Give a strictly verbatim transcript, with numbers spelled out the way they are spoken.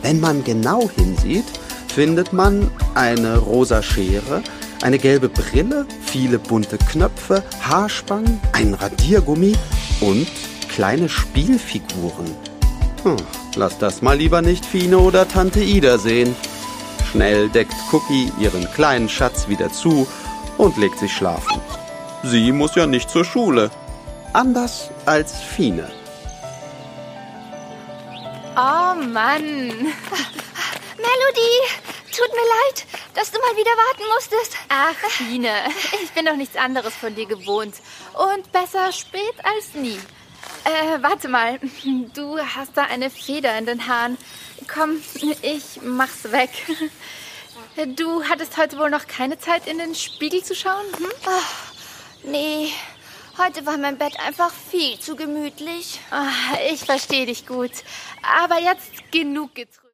Wenn man genau hinsieht, findet man eine rosa Schere, eine gelbe Brille, viele bunte Knöpfe, Haarspangen, einen Radiergummi und kleine Spielfiguren. Hm, lass das mal lieber nicht Fine oder Tante Ida sehen. Schnell deckt Cookie ihren kleinen Schatz wieder zu und legt sich schlafen. Sie muss ja nicht zur Schule. Anders als Fine. Oh Mann. Melody, tut mir leid, dass du mal wieder warten musstest. Ach, Fine, ich bin doch nichts anderes von dir gewohnt. Und besser spät als nie. Äh, warte mal. Du hast da eine Feder in den Haaren. Komm, ich mach's weg. Du hattest heute wohl noch keine Zeit, in den Spiegel zu schauen? Hm? Oh, nee, heute war mein Bett einfach viel zu gemütlich. Ah, ich verstehe dich gut. Aber jetzt genug getröstet.